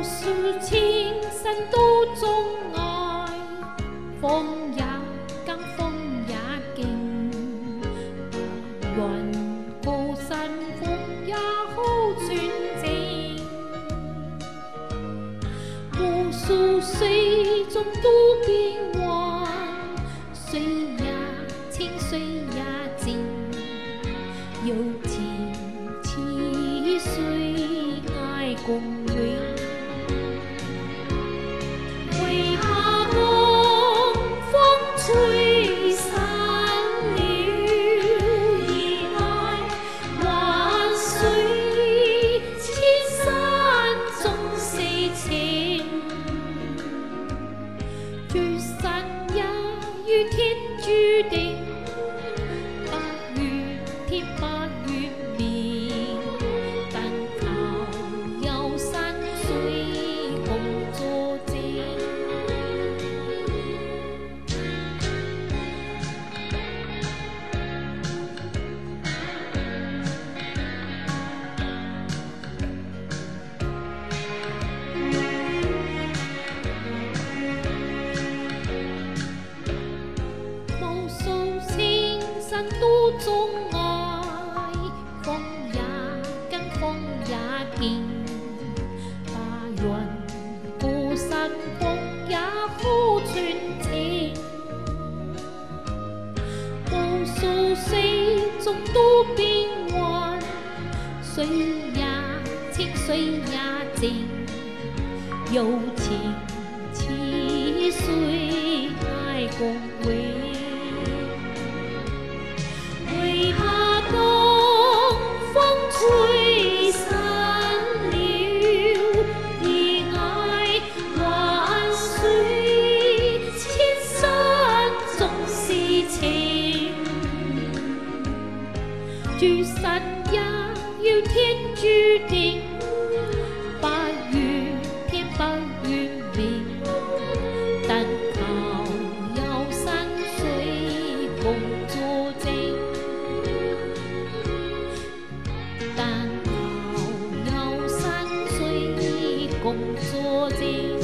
数情深都钟爱，风也更风也劲，愿高山峰也好纯净，无数水中都变幻，水也清，水也静，有情似水爱共永。为何当风吹散了意爱，万水千山总是情，聚散也与天注定，不怨天不怨命，但求有山水共作證。無數情深都鍾愛，風也跟風也勁，把願孤身風也好純情，無數水中都變幻，水也清，水也靜，有情似水愛共永。为何當風吹散了意愛，萬水千山總是情，聚散也要天注定，不怨天不怨命，但求有山水共作證。但求有山水共作證。